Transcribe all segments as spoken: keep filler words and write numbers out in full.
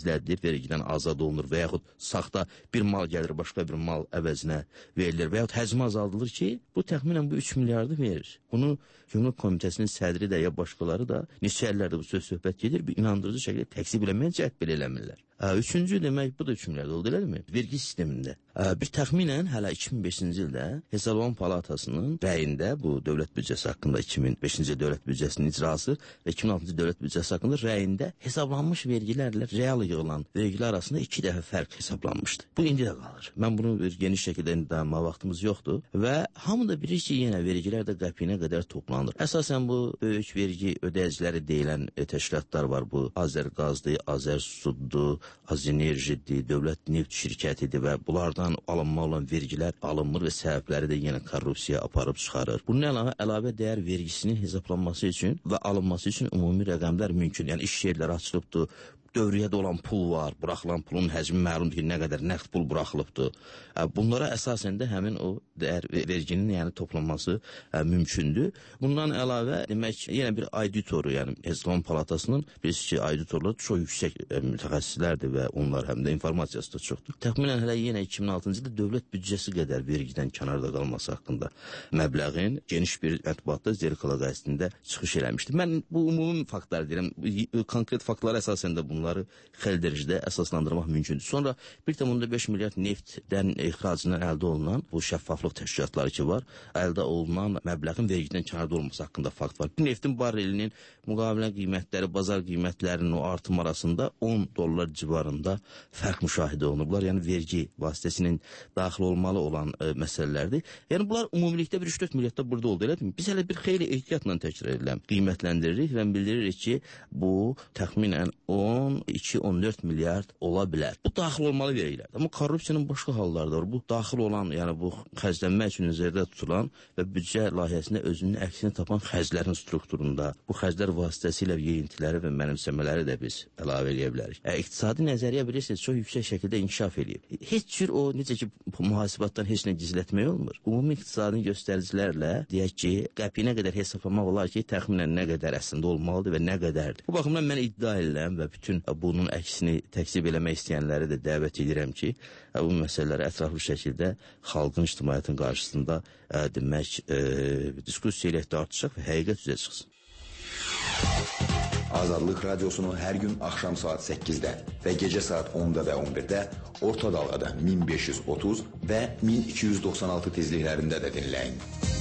izlədilir, vergiden azad olunur və yaxud saxta bir mal gəlir, başqa bir mal əvəzinə verilir və yaxud həcmi azaldılır ki, bu təxminən bu üç milyardı verir. Bunu Gümrük Komitəsinin sədri də ya başqaları da neçə illərdir bu söz söhbət gedir, bir inandırıcı şəkildə təksib eləməyə cəhd belə eləmirlər. Üçüncü demək, bu da üç milyard oldu, elədirmi? Vergi sistemində. Bir təxminən hələ iki min beşinci ildə Hesablama Palatasının rəyində bu dövlət büdcəsi haqqında iki min beşinci dövlət büdcəsinin icrası və iki min altıncı dövlət büdcəsi haqqında rəyində hesablanmış vergilərlə real yığılan vergilər arasında iki dəfə fərq hesablanmışdı. Bu indi də qalır. Mən bunu bir geniş şəkildə indi dayanma vaxtımız yoxdur və hamı da bilir ki, yenə vergilər də qəpiyinə qədər toplanır. Əsasən bu böyük vergi ödəyiciləri deyilən e, təşkilatlar var. Bu Azərqazdır, Azərsuddur, Azenerjidir, dövlət neft şirkətidir və bunlardan alınma olan vergilər alınmır və səbəbləri də yenə korrupsiya aparıb çıxarır. Bunun əlavə əlavə dəyər vergisinin hesablanması üçün və alınması üçün ümumi rəqəmlər mümkün. Yəni iş yerləri açılıbdır, dövriyyədə olan pul var, buraxılan pulun həcmi məlumdur ki, nə qədər nəqd pul buraxılıbdır. Bunlara əsasən də həmin o dəyər verginin yəni toplanması ə, mümkündür. Bundan əlavə demək yenə bir auditoru, yəni Hesablama Palatasının bilirsiniz ki, auditorlar çox yüksək ə, mütəxəssislərdir və onlar həm də informasiyası da çoxdur. Təxminən hələ yenə iki min altıncı ildə dövlət büdcəsi qədər vergidən kənarda qalması haqqında məbləğin geniş bir mətbuatda Zerikala qəzetində çıxış eləmişdi. Mən bu ümumi faktlar deyirəm, konkret faktlar əsasən də bunlar bunları xeyli dərəcədə əsaslandırmaq mümkündür. Sonra bir tam beş milyard neftdən ixracından əldə olunan bu şəffaflıq təşkilatları ki var, əldə olunan məbləğin vergidən kənarda olması haqqında fakt var. Bu neftin barelinin müqavilə qiymətləri, bazar qiymətlərinin o artım arasında on dollar civarında fərq müşahidə olunublar. Yəni vergi vasitəsinin daxil olmalı olan e, məsələlərdir. Yəni bunlar ümumilikdə bir üç dörd milyardda burada oldu, elə mi? Biz hələ bir xeyli ehtiyatla təkrar ediləm, qiymətləndiririk və bildiririk ki, bu təxminən on iki on dörd milyard ola bilər. Bu daxil olmalı vergilər. Amma korrupsiyanın başqa halları da var. Bu daxil olan, yəni bu xərclənmək üçün nəzərdə tutulan və büdcə layihəsində özünün əksini tapan xərclərin strukturunda, bu xərclər vasitəsilə yeyintiləri və mənimsəmələri də biz əlavə edə bilərik. E, iqtisadi nəzəriyyə bilirsiniz, çox yüksək şəkildə inkişaf edir. Heç cür o, necə ki, mühasibatdan heç nə gizlətmək olmur. Ümumi iqtisadi göstəricilərlə, deyək ki, qəpiyinə qədər hesablamaq olar ki, təxminən nə qədər əslində olmalıdır və nə qədərdir. Bu baxımdan mən iddia edirəm və bütün bunun əksini təksib eləmək istəyənləri də dəvət edirəm ki, bu məsələləri ətraflı şəkildə xalqın, ictimaiyyətin qarşısında ə, demək, ə, diskussiya ilə tartışaq və həqiqət üzə çıxsın. Azadlıq Radiosunu hər gün axşam saat səkkizdə və gecə saat onda və on birdə orta dalğada min beş yüz otuz və min iki yüz doxsan altı tezliklərində də dinləyin.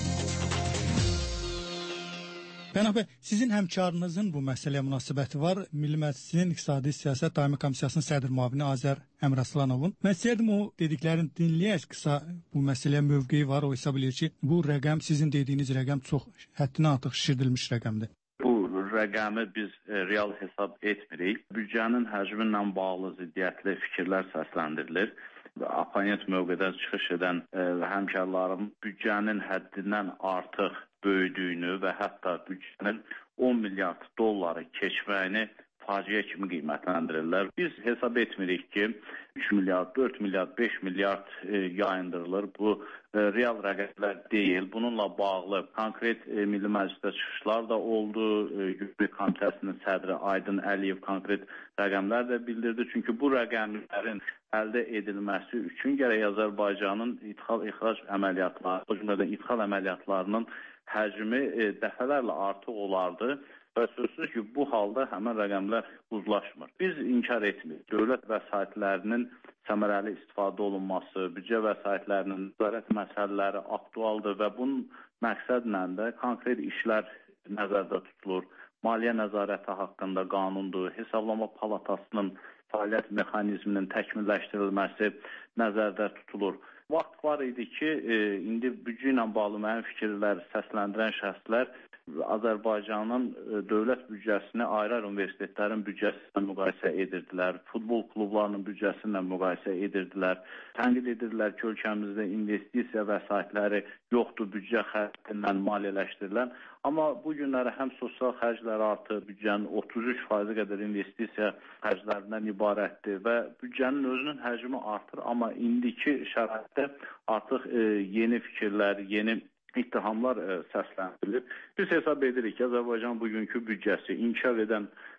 Pənah bəy, sizin həmkarınızın bu məsələyə münasibəti var. Milli Məclisin İqtisadi Siyasət Daimi Komissiyasının sədr müavini Azər Əmrasılanovun. Mən istəyirdim o dediklərini dinləyək, qısa bu məsələyə mövqeyi var. O hesab edir ki, bu rəqəm, sizin dediyiniz rəqəm çox həddindən artıq şişirdilmiş rəqəmdir. Bu rəqəmi biz e, real hesab etmirik. Büdcənin həcmi ilə bağlı ziddiyyətli fikirlər səsləndirilir. Aponent mövqedən çıxış edən e, həmkarlarım büdcənin həddindən artıq böyüdüyünü və hətta büdcənin on milyard dolları keçməyini faciə kimi qiymətləndirirlər. Biz hesab etmirik ki, üç milyard, dörd milyard, beş milyard e, yayındırılır. Bu e, real rəqəmlər deyil. Bununla bağlı konkret e, Milli Məclisdə çıxışlar da oldu. E, Gümrük Komitəsinin sədri Aydın Əliyev konkret rəqəmlər də bildirdi. Çünki bu rəqəmlərin əldə edilməsi üçün gərək Azərbaycanın ithal-ixrac əməliyyatları, o cümlədən ithal əməliyyatlarının həcmi e, dəfələrlə artıq olardı. Və sözsüz ki, bu halda həmən rəqəmlər uzlaşmır. Biz inkar etmirik. Dövlət vəsaitlərinin səmərəli istifadə olunması, büdcə vəsaitlərinin nəzarət məsələləri aktualdır və bunun məqsədlə də konkret işlər nəzərdə tutulur. Maliyyə nəzarəti haqqında qanundur, Hesablama Palatasının fəaliyyət mexanizminin təkmilləşdirilməsi nəzərdə tutulur. Vaxt var idi ki, e, indi büdcə ilə bağlı mənim fikirlər səsləndirən şəxslər Azərbaycanın dövlət büdcəsini ayrı-ayrı universitetlərin büdcəsi ilə müqayisə edirdilər, futbol klublarının büdcəsi ilə müqayisə edirdilər, tənqid edirdilər ki, ölkəmizdə investisiya vəsaitləri yoxdur, büdcə xərcindən maliyyələşdirilən. Amma bu günləri həm sosial xərclər artır, büdcənin otuz üç faizi qədər investisiya xərclərindən ibarətdir və büdcənin özünün həcmi artır, amma indiki şəraitdə artıq e, yeni fikirlər, yeni ittihamlar ə, səsləndirilir. Biz hesab edirik ki, Azərbaycan bugünkü büdcəsi inkişaf edən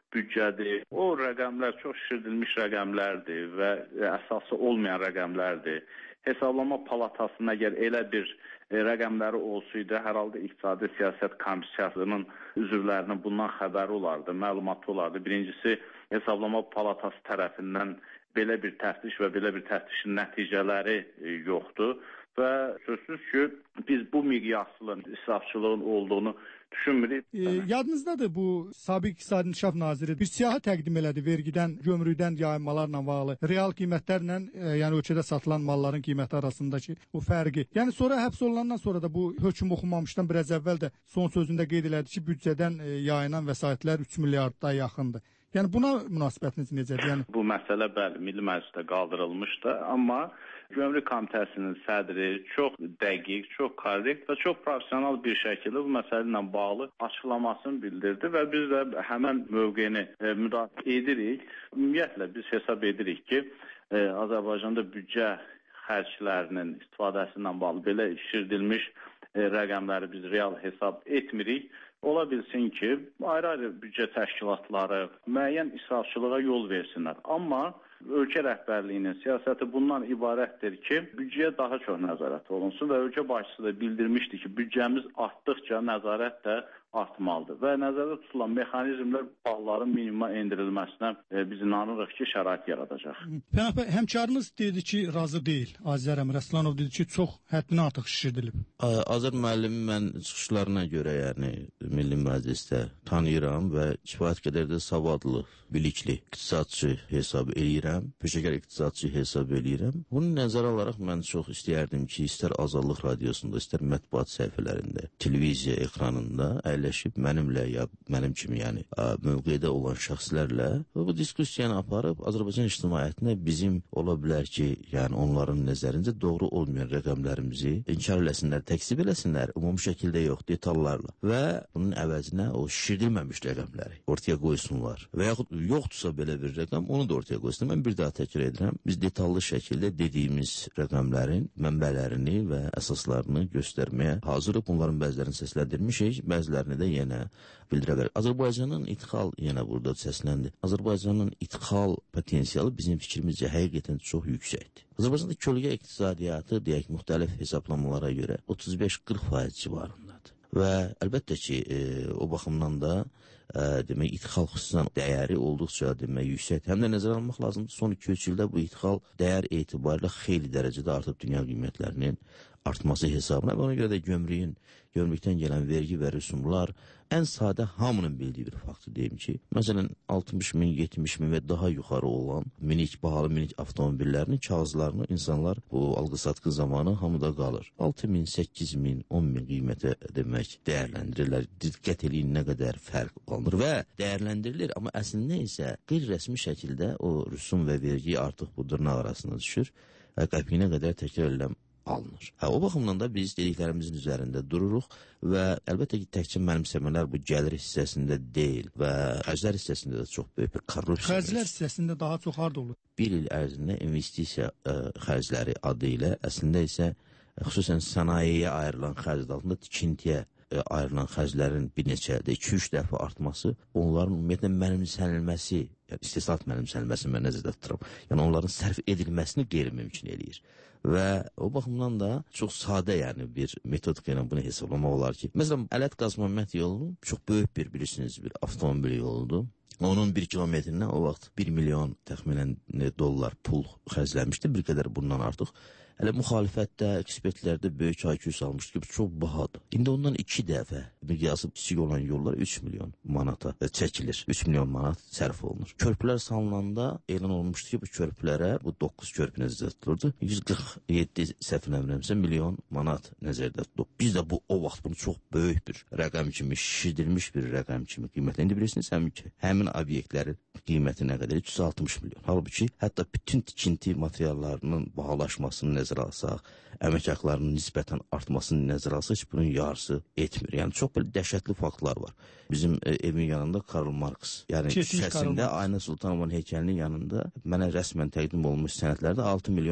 büdcədir. O rəqəmlər çox şişirdilmiş rəqəmlərdir və əsası olmayan rəqəmlərdir. Hesablama palatasının əgər elə bir e, rəqəmləri olsaydı, hər halda İqtisadi Siyasət Komissiyasının üzvlərinin bundan xəbəri olardı, məlumatı olardı. Birincisi, Hesablama Palatası tərəfindən belə bir təftiş və belə bir təftişin nəticələri e, yoxdur. Və sözsüz ki, biz bu miqyaslı israfçılığın olduğunu düşünmürük. E, yadınızdadır bu Sabiq İqtisadi İnkişaf Naziri bir siyahı təqdim elədi vergidən, gömrükdən yayınmalarla bağlı, real qiymətlərlə, e, yəni ölkədə satılan malların qiyməti arasındakı o fərqi. Yəni sonra həbs olunandan sonra da bu hökm oxunmamışdan biraz əvvəl də son sözündə qeyd elədi ki, büdcədən e, yayınan vəsaitlər üç milyarda yaxındır. Yəni buna münasibətiniz necədir? Yəni bu məsələ bəli Milli Məclisdə qaldırılmışdı, amma Gömrük Komitəsinin sədri çox dəqiq, çox korrekt və çox professional bir şəkildə bu məsələ ilə bağlı açıqlamasını bildirdi və biz də həmən mövqeyini e, müdafiə edirik. Ümumiyyətlə biz hesab edirik ki, e, Azərbaycanda büdcə xərclərinin istifadəsi ilə bağlı belə şişirdilmiş e, rəqəmləri biz real hesab etmirik. Ola bilsin ki, ayrı-ayrı büdcə təşkilatları müəyyən israfçılığa yol versinlər. Amma ölkə rəhbərliyinin siyasəti bundan ibarətdir ki, büdcəyə daha çox nəzarət olunsun və ölkə başçısı da bildirmişdi ki, büdcəmiz artdıqca nəzarət də artmalıdır və nəzərdə tutulan mexanizmlər bağların minimuma endirilməsinə e, biz inanırıq ki, şərait yaradacaq. Pənah bəy, həmkarınız dedi ki, razı deyil. Azər Əmiraslanov dedi ki, çox həddindən artıq şişirdilib. Azər müəllimi mən çıxışlarına görə, yəni Milli Məclisdə tanıyıram və kifayət qədər də savadlı, bilikli iqtisadçı hesab eləyirəm, peşəkar iqtisadçı hesab eləyirəm. Bunu nəzərə alaraq mən çox istəyərdim ki, istər Azadlıq Radiosunda, istər mətbuat səhifələrində, televiziya ekranında əyləşib mənimlə ya mənim kimi, yəni mövqedə olan şəxslərlə bu diskussiyanı aparıb Azərbaycan ictimaiyyətinə bizim ola bilər ki, yəni onların nəzərincə doğru olmayan rəqəmlərimizi inkar eləsinlər, təksib eləsinlər, ümumi şəkildə yox, detallarla və bunun əvəzinə o şişirdilməmiş rəqəmləri ortaya qoysunlar və yaxud yoxdursa belə bir rəqəm, onu da ortaya qoysun. Mən bir daha təkrar edirəm, biz detallı şəkildə dediyimiz rəqəmlərin mənbələrini və əsaslarını göstərməyə hazırıq. Bunların bəzilərini səsləndirmişik, bəzilərini də yenə bildirə. Azərbaycanın idxal yenə burada səsləndi. Azərbaycanın idxal potensialı bizim fikrimizcə həqiqətən çox yüksəkdir. Azərbaycanda kölgə iqtisadiyyatı deyək müxtəlif hesablamalara görə otuz beş qırx faiz civarındadır. Və əlbəttə ki, e, o baxımdan da e, demək idxal xüsusən dəyəri olduqca demək yüksəkdir. Həm də nəzərə almaq lazımdır. Son iki üç ildə bu idxal dəyər etibarilə xeyli dərəcədə artıb dünya qiymətlərinin artması hesabına və ona görə də gömrüyün, gömrükdən gələn vergi və rüsumlar ən sadə hamının bildiyi bir faktı deyim ki, məsələn altmış min, yetmiş min və daha yuxarı olan minik, bahalı minik avtomobillərinin kağızlarını insanlar bu alqı-satqı zamanı hamıda qalır. altı min, səkkiz min, on min qiymətə demək dəyərləndirirlər. Diqqət eləyin nə qədər fərq qalır və dəyərləndirilir, amma əslində isə qeyri-rəsmi şəkildə o rüsum və vergi artıq bu dırnaq arasına düşür və qəpiyinə qədər təkrar edilən alınır. Hə, o baxımdan da biz dediklərimizin üzərində dururuq və əlbəttə ki, təkcə mənimsəmələr bu gəlir hissəsində deyil və xərclər hissəsində də çox böyük bir korrupsiya. Xərclər hissəsində daha çox harda olur? Bir il ərzində investisiya ə, xərcləri adı ilə, əslində isə ə, xüsusən sənayeyə ayrılan xərc altında tikintiyə ə, ayrılan xərclərin bir neçə, iki üç dəfə artması, onların ümumiyyətlə mənimsənilməsi, yəni istehsal mənimsənilməsini mən nəzərdə tuturam. Yəni onların sərf edilməsini qeyri-mümkün eləyir. Və o baxımdan da çox sadə, yəni bir metodika ilə bunu hesablamaq olar ki, məsələn, Ələt Qazmamət yolu çox böyük bir, bilirsiniz, bir avtomobil yoludur. Onun bir kilometrinə o vaxt bir milyon təxminən dollar pul xərclənmişdi, bir qədər bundan artıq. Hələ müxalifətdə, ekspertlərdə böyük hayküy salmışdı ki, bu çox bahadır. İndi ondan iki dəfə miqyası kiçik olan yollar üç milyon manata çəkilir. üç milyon manat sərf olunur. Körpülər salınanda elan olmuşdu ki, bu körpülərə, bu doqquz körpü nəzərdə tutulurdu. yüz qırx yeddi səhv eləmirəmsə milyon manat nəzərdə tutulub. Biz də bu o vaxt bunu çox böyük bir rəqəm kimi, şişirdilmiş bir rəqəm kimi qiymətlə. İndi bilirsiniz həmin ki, həmin obyektlərin qiyməti nə qədər? üç yüz altmış milyon. Halbuki hətta bütün tikinti materiallarının bahalaşmasını nəzərə alsaq, əmək haqlarının nisbətən artmasını nəzərə alsaq ki, bunun yarısı etmir. Yəni çox belə dəhşətli faktlar var. Bizim e, evin yanında Karl Marx, yəni şüşəsində Aynə Sultanovun heykəlinin yanında mənə rəsmən təqdim olmuş sənədlərdə altı milyon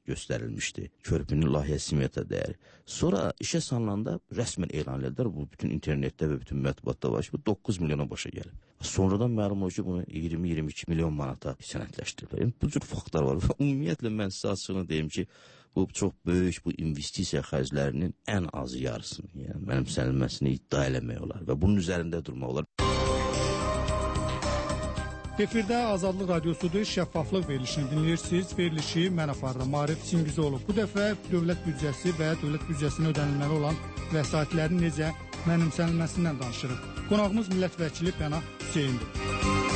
göstərilmişdi. Körpünün layihə smeto dəyəri. Sonra işə salınanda rəsmən elan edildilər. Bu bütün internetdə və bütün mətbuatda var ki, bu doqquz milyona başa gəlib. Sonradan məlum oldu ki, bunu iyirmi iyirmi iki milyon manata sənədləşdiriblər. Yəni, bu cür faktlar var. Ümumiyyətlə, mən sizə açığını deyim ki, bu çox böyük bu investisiya xərclərinin ən azı yarısını, yəni mənimsənilməsini iddia eləmək olar və bunun üzərində durmaq olar. Efirdə Azadlıq Radiosudur, şəffaflıq verilişini dinləyirsiniz. Verilişi mən aparıram, Marif Singizoğlu. Bu dəfə dövlət büdcəsi və dövlət büdcəsinə ödənilməli olan vəsaitlərin necə mənimsənilməsindən danışırıq. Qonağımız millət vəkili Pənah Hüseyndir.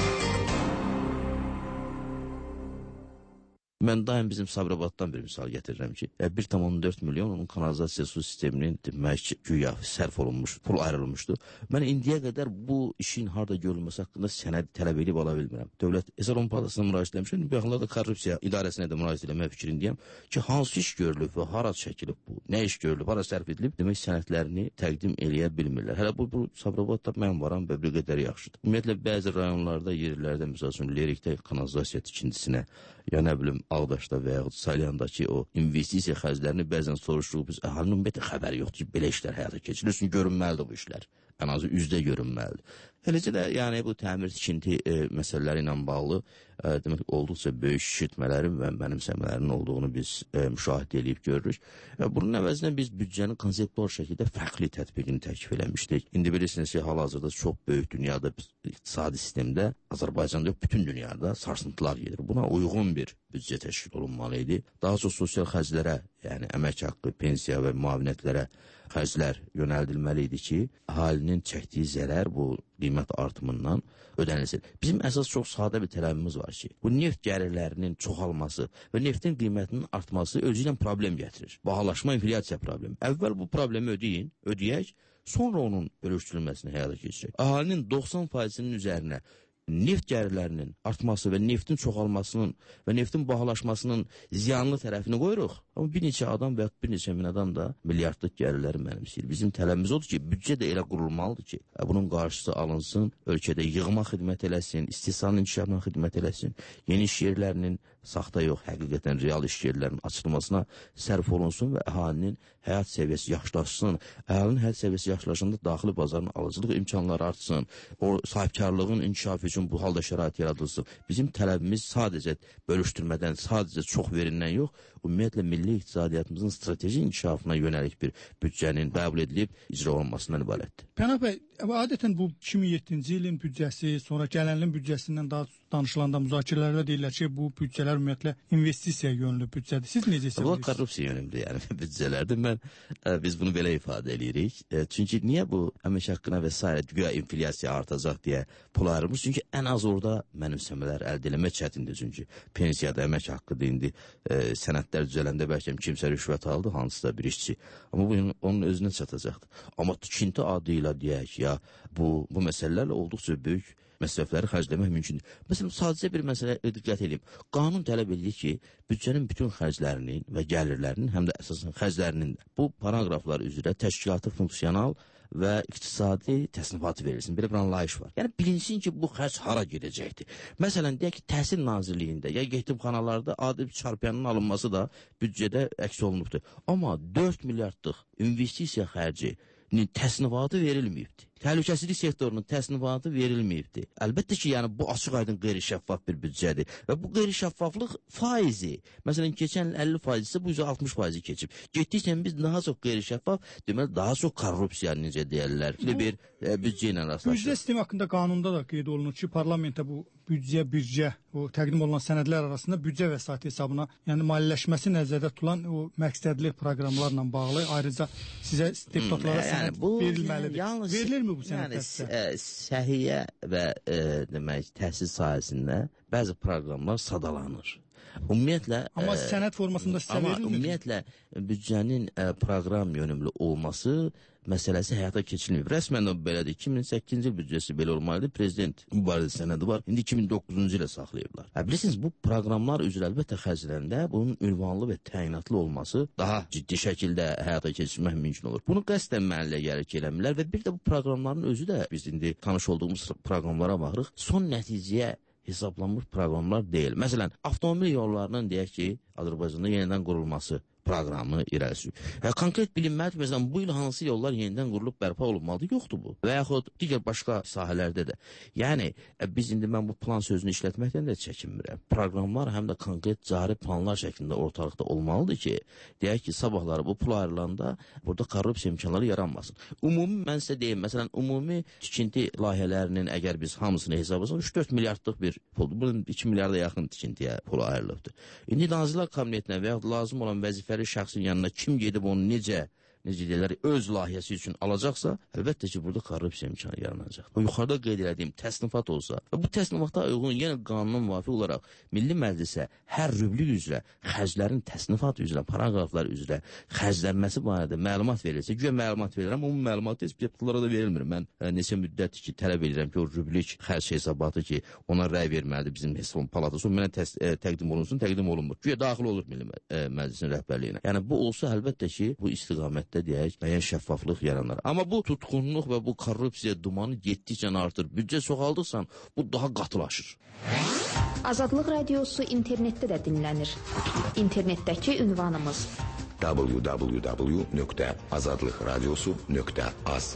Mən daim bizim Sabirabaddan bir misal gətirirəm ki, bir tam on dörd milyon onun kanalizasiya su sisteminin demək güya sərf olunmuş, pul ayrılmışdı. Mən indiyə qədər bu işin harda görülməsi haqqında sənəd tələb edib ala bilmirəm. Dövlət Hesab Palasına müraciət etmişəm. Bu yaxınlarda korrupsiya idarəsinə də müraciət etmək fikrindəyəm ki, hansı iş görülüb və hara çəkilib bu, nə iş görülüb, hara sərf edilib, demək sənədlərini təqdim eləyə bilmirlər. Hələ bu, bu Sabirabadda mən varam və bir qədər yaxşıdır. Ümumiyyətlə, bəzi rayonlarda, yerlərdə, məsəl üçün, Lerikdə kanalizasiya tikintisinə, ya nə bilim, Ağdaşda və yaxud Salyandakı o investisiya xərclərini bəzən soruşuruq biz, əhalinin ümumiyyətlə xəbəri yoxdur ki, belə işlər həyata keçirilir, çünki görünməlidir bu işlər. Ən azı üzdə görünməlidir. Eləcə də yəni bu təmir tikinti e, məsələləri ilə bağlı e, demək olduqca böyük şişirtmələrin və mənimsəmələrin olduğunu biz e, müşahidə edib görürük. E, bunun əvəzinə biz büdcənin konseptual şəkildə fərqli tətbiqini təklif eləmişdik. İndi bilirsiniz ki, hal-hazırda çox böyük dünyada iqtisadi sistemdə, Azərbaycanda yox, bütün dünyada sarsıntılar gedir. Buna uyğun bir büdcə təşkil olunmalı idi. Daha çox sosial xərclərə, yəni əmək haqqı, pensiya və müavinətlərə xərclər yönəldilməli idi ki, əhalinin çəkdiyi zərər bu qiymət artımından ödənilsin. Bizim əsas çox sadə bir tələbimiz var ki, bu neft gəlirlərinin çoxalması və neftin qiymətinin artması özü ilə problem gətirir. Bahalaşma, inflyasiya problemi. Əvvəl bu problemi ödeyin, ödəyək, sonra onun bölüşdürülməsini həyata keçirək. Əhalinin doxsan faizinin üzərinə neft gəlirlərinin artması və neftin çoxalmasının və neftin bahalaşmasının ziyanlı tərəfini qoyuruq. Amma bir neçə adam və bir neçə min adam da milyardlıq gəlirləri mənimsəyir. Bizim tələbimiz odur ki, büdcə də elə qurulmalıdır ki, bunun qarşısı alınsın, ölkədə yığma xidmət eləsin, istehsalın inkişafına xidmət eləsin, yeni iş yerlərinin saxta yox, həqiqətən real iş yerlərinin açılmasına sərf olunsun və əhalinin həyat səviyyəsi yaxşılaşsın. Əhalinin həyat səviyyəsi yaxşılaşanda daxili bazarın alıcılıq imkanları artsın, o sahibkarlığın inkişafı üçün bu halda şərait yaradılsın. Bizim tələbimiz sadəcə bölüşdürmədən, sadəcə çox verindən yox, ümumiyyətlə milli iqtisadiyyatımızın strateji inkişafına yönəlik bir büdcənin qəbul edilib icra olunmasından ibarətdir. Pənah bəy, adətən bu iki min yeddinci ilin büdcəsi, sonra gələn ilin büdcəsindən daha danışılanda müzakirələrdə deyirlər ki, bu büdcələr ümumiyyətlə investisiya yönlü büdcədir. Siz necə hesab edirsiniz? Bu korrupsiya yönümlü yəni büdcələrdir. Mən ə, biz bunu belə ifadə edirik. E, çünki niyə bu əmək haqqına və s. güya inflyasiya artacaq deyə pul ayrılmış? Çünki ən az orada mənimsəmələr əldə etmək çətindir. Çünki pensiyada əmək haqqıdır indi e, sənədlər düzələndə bəlkə kimsə rüşvət aldı, hansısa bir işçi. Amma bu onun özünə çatacaqdır. Amma tikinti adı ilə deyək ya bu bu məsələlərlə olduqca böyük məsrəfləri xərcləmək mümkündür. Məsələn, sadəcə bir məsələ diqqət edeyim. Qanun tələb edir ki, büdcənin bütün xərclərinin və gəlirlərinin, həm də əsasən xərclərinin də bu paraqraflar üzrə təşkilatı funksional və iqtisadi təsnifatı verilsin. Belə bir anlayış var. Yəni, bilinsin ki, bu xərc hara gedəcəkdir. Məsələn, deyək ki, Təhsil Nazirliyində ya yetimxanalarda adi bir çarpıyanın alınması da büdcədə əks olunubdur. Amma dörd milyardlıq investisiya xərcinin təsnifatı verilməyibdir. Təhlükəsizlik sektorunun təsnifatı verilməyibdir. Əlbəttə ki, yəni bu açıq-aydın qeyri-şəffaf bir büdcədir və bu qeyri-şəffaflıq faizi, məsələn, keçən əlli faiz isə bu üzə altmış faizi keçib. Getdikcə biz daha çox qeyri-şəffaf, deməli daha çox korrupsiya necə deyirlər, bir e, büdcə ilə rastlaşır. Büdcə sistemi haqqında qanunda da qeyd olunur ki, parlamentə bu büdcə, bircə, o təqdim olunan sənədlər arasında büdcə vəsaiti hesabına, yəni maliyyələşməsi nəzərdə tutulan o məqsədli proqramlarla bağlı ayrıca sizə deputatlara hmm, sənəd yəni, verilməlidir. Yəni, Verilirmi bu sənədlər sizə? Yəni, səhiyyə və e, demək, təhsil sahəsində bəzi proqramlar sadalanır. Ümumiyyətlə, amma ə, sənəd formasında sizə verilmir. Amma ümumiyyətlə büdcənin ə, proqram yönümlü olması məsələsi həyata keçirilmir. Rəsmən də belədir. iki min səkkizinci il büdcəsi belə olmalıdır. Prezident mübariz sənədi var. İndi iki min doqquzuncu ilə saxlayıblar. Hə, bilirsiniz, bu proqramlar üzrə əlbəttə xərcləndə bunun ünvanlı və təyinatlı olması daha ciddi şəkildə həyata keçirmək mümkün olur. Bunu qəsdən mənlə gəlir eləmirlər və bir də bu proqramların özü də biz indi tanış olduğumuz proqramlara baxırıq. Son nəticəyə hesablanmış proqramlar deyil. Məsələn, avtomobil yollarının deyək ki, Azərbaycanda yenidən qurulması proqramı irəli sürür. Yəni, konkret bilinməlidir, məsələn, bu il hansı yollar yenidən qurulub bərpa olunmalıdır, yoxdur bu. Və yaxud digər başqa sahələrdə də. Yəni, biz indi mən bu plan sözünü işlətməkdən də çəkinmirəm. Proqramlar həm də konkret cari planlar şəklində ortalıqda olmalıdır ki, deyək ki, sabahları bu pul ayrılanda burada korrupsiya imkanları yaranmasın. Ümumi, mən sizə deyim, məsələn, ümumi tikinti layihələrinin əgər biz hamısını hesablasaq, üç dörd milyardlıq bir puldur. Bunun iki milyarda yaxın tikintiyə pulu ayrılıbdır. İndi Nazirlər Kabinetinə və yaxud lazım olan vəzifə şəxsin yanına kim gedib onu necə, necə deyirlər, öz layihəsi üçün alacaqsa, əlbəttə ki, burada korrupsiya imkanı yaranacaq. O yuxarıda qeyd edədiyim təsnifat olsa və bu təsnifata uyğun yenə qanuna müvafiq olaraq Milli Məclisə hər rüblük üzrə, xərclərin təsnifatı üzrə, paraqraflar üzrə xərclənməsi barədə məlumat verilsə, güya məlumat verirəm, amma məlumat heç deputatlara da verilmir. Mən ə, neçə müddətdir ki, tələb edirəm ki, o rüblük xərc hesabatı ki, ona rəy verməlidir bizim hesab palatası, o mənə təs, ə, təqdim olunsun, təqdim olunmur. Güya daxil olur Milli ə, Məclisin rəhbərliyinə. Yəni bu olsa əlbəttə ki, bu istiqamətdə deyək, müəyyən şəffaflıq yaranar. Amma bu tutqunluq və bu korrupsiya dumanı getdikcə artır. Büdcə çoxaldıqsa bu daha qatılaşır. Azadlıq Radiosu internetdə də dinlənir. İnternetdəki ünvanımız w w w nöqtə azadlıqradiosu nöqtə az.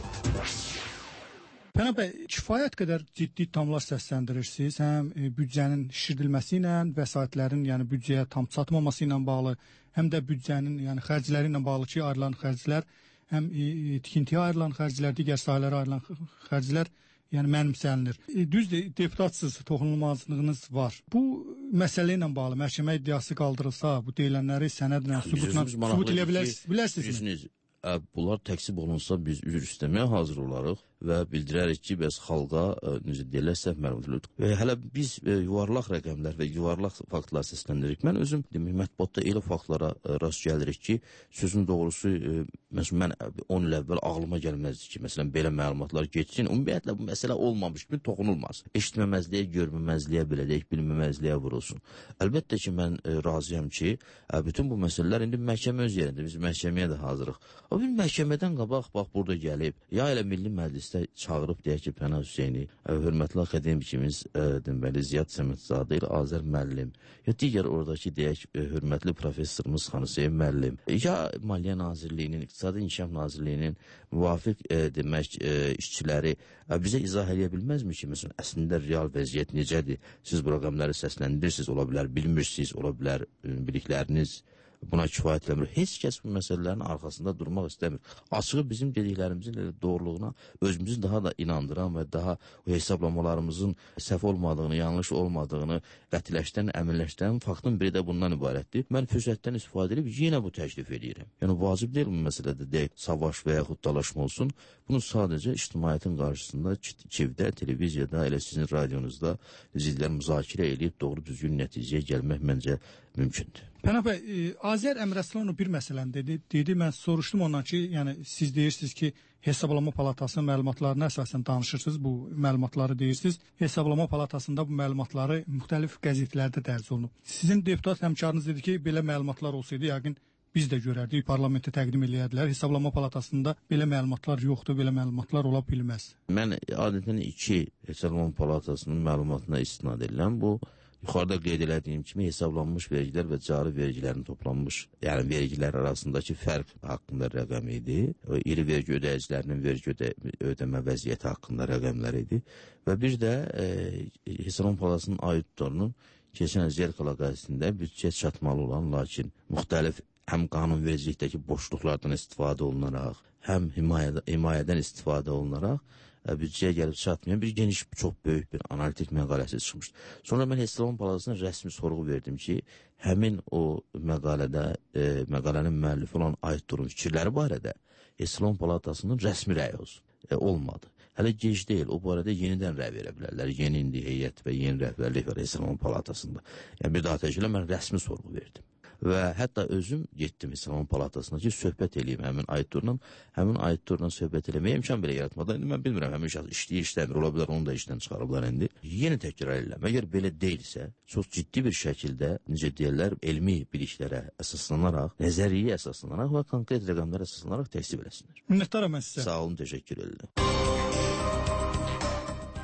Pənah bəy, kifayət qədər ciddi tamlar səsləndirirsiniz. Həm e, büdcənin şişirdilməsi ilə, vəsaitlərin, yəni büdcəyə tam çatmaması ilə bağlı, həm də büdcənin, yəni xərcləri ilə bağlı ki, ayrılan xərclər, həm e, tikintiyə ayrılan xərclər, digər sahələrə ayrılan xərclər, yəni mənimsəlinir. E, düzdür, deputatsız toxunulmazlığınız var. Bu məsələ ilə bağlı məhkəmə iddiası qaldırılsa, bu deyilənləri sənədlə, sübutla sübut eləyə bilərsinizmi? Bunlar təksib olunsa biz üzr istəməyə hazır olarıq və bildirərik ki, bəs xalqa necə deyirlər, səhv məlumat. Və hələ biz e, yuvarlaq rəqəmlər və yuvarlaq faktlar səsləndiririk. Mən özüm demək, mətbuatda elə faktlara e, rast gəlirik ki, sözün doğrusu e, məsələn mən on il əvvəl ağlıma gəlməzdi ki, məsələn belə məlumatlar getsin. Ümumiyyətlə bu məsələ olmamış kimi toxunulmaz. Eşitməməzliyə, görməməzliyə, belə deyək, bilməməzliyə vurulsun. Əlbəttə ki, mən e, razıyam ki, e, bütün bu məsələlər indi məhkəmə öz yerində, biz məhkəməyə də hazırıq. O bir məhkəmədən qabaq bax burada gəlib, ya elə Milli Məclisdə çağırıb deyək ki, Pənah Hüseyni, ə, hörmətli akademikimiz ə, deməli Ziyad Səmədzadə ilə Azər müəllim, ya digər oradakı deyək ə, hörmətli professorumuz Xanıseyin müəllim, ya Maliyyə Nazirliyinin, İqtisadi İnkişaf Nazirliyinin müvafiq ə, demək ə, işçiləri ə, bizə izah edə bilməzmi ki, məsələn, əslində real vəziyyət necədir? Siz bu rəqəmləri səsləndirirsiniz, ola bilər bilmirsiniz, ola bilər ə, bilikləriniz buna kifayət eləmir. Heç kəs bu məsələlərin arxasında durmaq istəmir. Açığı bizim dediklərimizin doğruluğuna özümüzü daha da inandıran və daha o hesablamalarımızın səhv olmadığını, yanlış olmadığını qətiləşdən, əminləşdən faktın biri də bundan ibarətdir. Mən fürsətdən istifadə edib yenə bu təklif edirəm. Yəni vacib deyil bu məsələdə deyək, savaş və yaxud dalaşma olsun. Bunu sadəcə ictimaiyyətin qarşısında çivdə, televiziyada, elə sizin radionuzda zidlər müzakirə edib doğru düzgün nəticəyə gəlmək məncə mümkündür. Pənah bəy, e, Azər Əmrəslanov bir məsələni dedi. Dedi, mən soruşdum ondan ki, yəni siz deyirsiniz ki, Hesablama Palatasının məlumatlarına əsasən danışırsınız, bu məlumatları deyirsiniz. Hesablama Palatasında bu məlumatları müxtəlif qəzetlərdə dərc olunub. Sizin deputat həmkarınız dedi ki, belə məlumatlar olsaydı, yəqin biz də görərdik, parlamentə təqdim eləyərdilər. Hesablama Palatasında belə məlumatlar yoxdur, belə məlumatlar ola bilməz. Mən adətən iki Hesablama Palatasının məlumatına istinad edirəm. Bu yuxarıda qeyd elədiyim kimi hesablanmış vergilər və cari vergilərin toplanmış, yəni vergilər arasındakı fərq haqqında rəqəm idi. O iri vergi ödəyicilərinin vergi ödə ödəmə vəziyyəti haqqında rəqəmlər idi. Və bir də e, Hesablama Palatasının auditorunun keçən Zerkala qəzetində büdcəyə çatmalı olan, lakin müxtəlif həm qanunvericilikdəki boşluqlardan istifadə olunaraq, həm himayədə, himayədən istifadə olunaraq büdcəyə gəlib çatmayan bir geniş, çox böyük bir analitik məqaləsi çıxmışdı. Sonra mən Hesablama Palatasına rəsmi sorğu verdim ki, həmin o məqalədə, e, məqalənin müəllifi olan Aytturun fikirləri barədə Hesablama Palatasının rəsmi rəyi olsun. E, olmadı. Hələ gec deyil, o barədə yenidən rəy verə bilərlər. Yeni indi heyət və yeni rəhbərlik var Hesablama Palatasında. Yəni bir daha təkrar mən rəsmi sorğu verdim. Və hətta özüm getdim Hesablama Palatasına ki, söhbət eləyim həmin Aytturla, həmin Aytturla söhbət eləməyə imkan belə yaratmadan. İndi mən bilmirəm, həmin şəxs işləyir, işləmir, ola bilər, onu da işdən çıxarıblar indi. Yeni təkrar eləm. Əgər belə deyilsə, çox ciddi bir şəkildə, necə deyirlər, elmi biliklərə əsaslanaraq, nəzəriyyə əsaslanaraq və konkret rəqəmlərə əsaslanaraq təksib eləsinlər. Minnətdaram mən sizə. Sağ olun, təşəkkür edirəm.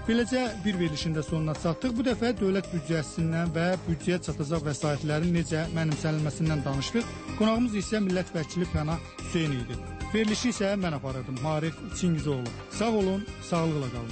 Beləcə bir verilişin də sonuna çatdıq. Bu dəfə dövlət büdcəsindən və büdcəyə çatacaq vəsaitlərin necə mənimsənilməsindən danışdıq. Qonağımız isə millət vəkili Pənah Hüseyn idi. Verilişi isə mən aparırdım, Marif Çingizoğlu. Sağ olun, sağlıqla qalın.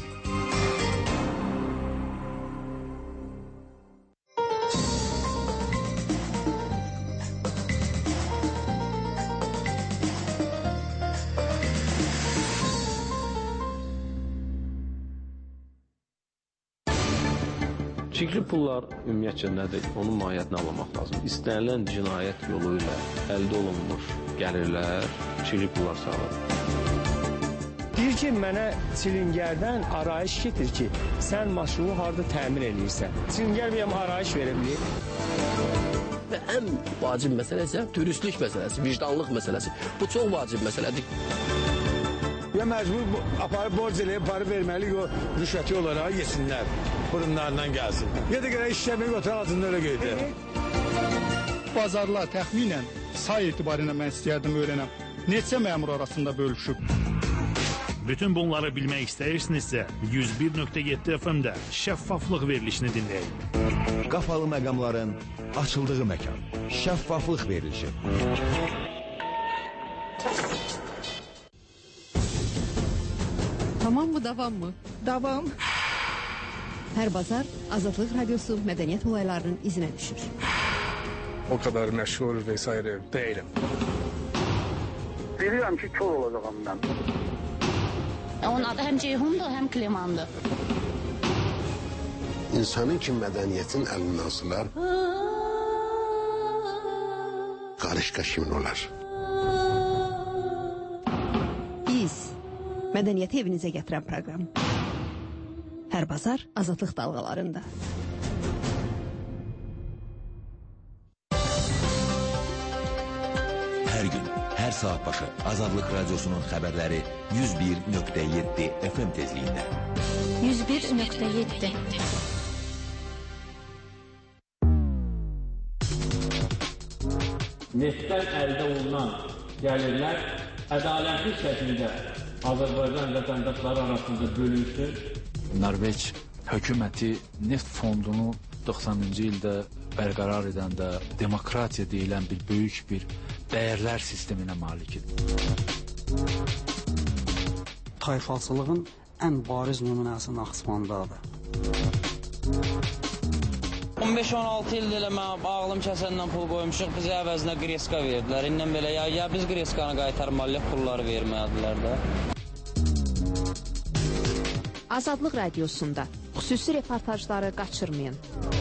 Çirkli pullar ümumiyyətcə nədir? Onun mahiyyətini anlamaq lazım. İstənilən cinayət yolu ilə əldə olunmuş gəlirlər çirkli pullar sağladır. Deyir ki, mənə çilingərdən arayış getir ki, sən maşını harada təmir edirsən. Çilingər bir arayış verə bilir. Və ən vacib məsələ isə dürüstlük məsələsi, vicdanlıq məsələsi. Bu çox vacib məsələdir. Ya məcbur aparıb borc eləyib, para verməli, o rüşvəti olaraq yesinlər, burunlarından gəlsin. Ya da görə işləmək oturaq altında öyle qeydir. Bazarlar təxminən say etibarıyla mən istəyərdim öyrənəm. Neçə məmur arasında bölüşüb? Bütün bunları bilmək istəyirsinizsə yüz bir nöqtə yeddi F M-də şəffaflıq verilişini dinləyin. Qapalı məqamların açıldığı məkan. Şəffaflıq verilişi. Tamam mı, davam mı? Davam. Hər bazar Azadlıq Radiosu mədəniyyət olaylarının izinə düşür. O kadar məşhur vesaire değilim. Bilirəm ki, kör olacağım mən. Onun adı həm Ceyhundur, həm Klimandır. İnsanın ki mədəniyyətin əlindən sılar, qarışqa kimin olar? Biz mədəniyyəti evinizə gətirən proqram. Hər bazar Azadlıq dalğalarında. Hər gün, hər saat başı Azadlıq Radiosunun xəbərləri yüz bir nöqtə yeddi F M tezliyində. yüz bir nöqtə yeddi. Neftdən əldə olunan gəlirlər ədalətli şəkildə Azərbaycan vətəndaşları arasında bölünsün. Norveç hökuməti neft fondunu doxsanıncı ildə bərqərar edəndə demokratiya deyilən bir böyük bir dəyərlər sisteminə malikdir. Tayfalçılığın ən bariz nümunəsi Naxçıvandadır. on beş on altı ildir elə mən ağlım kəsəndən pul qoymuşuq, bizə əvəzinə qreska verdilər. İndən belə ya, ya biz qreskanı qaytarmalıyıq, pulları vermədilər də. Azadlıq Radiosunda xüsusi reportajları qaçırmayın.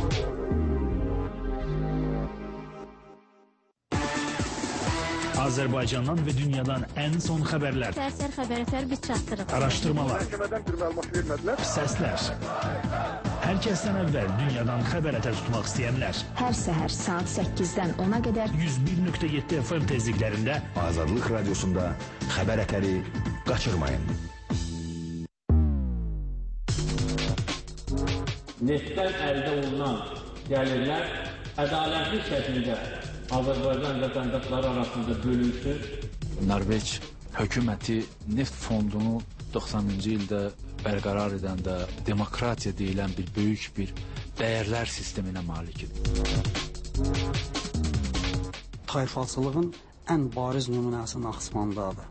Azərbaycandan və dünyadan ən son xəbərlər. Sərsər xəbərətər biz çatdırıq. Araşdırmalar. Məhkəmədən bir məlumat vermədilər. Səslər. Hər kəsdən əvvəl dünyadan xəbərətər tutmaq istəyənlər. Hər səhər saat səkkizdən ona qədər yüz bir nöqtə yeddi F M tezliklərində Azadlıq Radiosunda xəbərətəri qaçırmayın. Neftdən əldə olunan gəlirlər ədalətli şəkildə Azərbaycan vətəndaşları arasında bölünsün. Norveç hökuməti neft fondunu doxsanıncı ildə bərqərar edəndə demokratiya deyilən bir böyük bir dəyərlər sisteminə malikdir. Tayfalçılığın ən bariz nümunəsi Naxçıvandadır.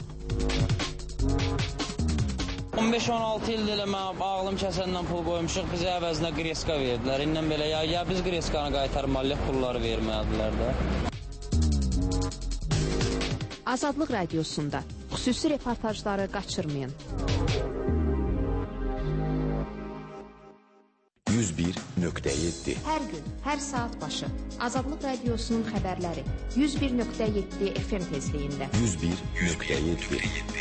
on beş on altı ildir elə mən ağlım kəsəndən pul qoymuşuq, bizə əvəzinə qreska verdilər. İndən belə ya, ya biz qreskanı qaytarmalıyıq, pulları vermədilər də. Azadlıq Radiosunda xüsusi reportajları qaçırmayın. yüz bir nöqtə yeddi. Hər gün, hər saat başı Azadlıq Radiosunun xəbərləri yüz bir nöqtə yeddi F M tezliyində. yüz bir nöqtə yeddi.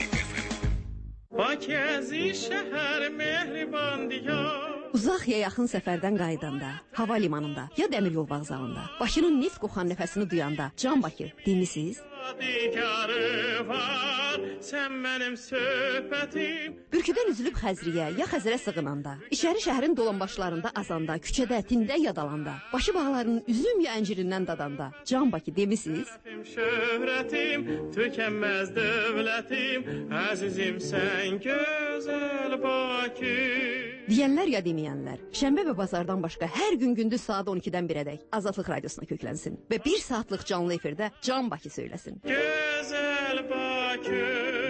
Bakəzi şəhər mehriban diyar. Uzaq ya yaxın səfərdən qayıdanda, hava limanında ya dəmir yol vağzalında, Bakının neft qoxan nəfəsini duyanda, Can Bakı demisiz? Digarı var, sən mənim söhbətim. Bürküdən üzülüb Xəzriyə ya Xəzərə sığınanda, İçəri şəhərin dolanbaşlarında azanda, küçədə, tində yadalanda, başı bağlarının üzüm ya əncirindən dadanda, Can Bakı demisiniz? Şöhrətim, tükənməz dövlətim, əzizim sən gözəl Bakı. Deyənlər ya deməyənlər, şənbə və bazardan başqa hər gün gündüz saat on ikidən birədək Azadlıq Radiosuna köklənsin və bir saatlıq canlı efirdə Can Bakı söyləsin. Gözəl Bakı.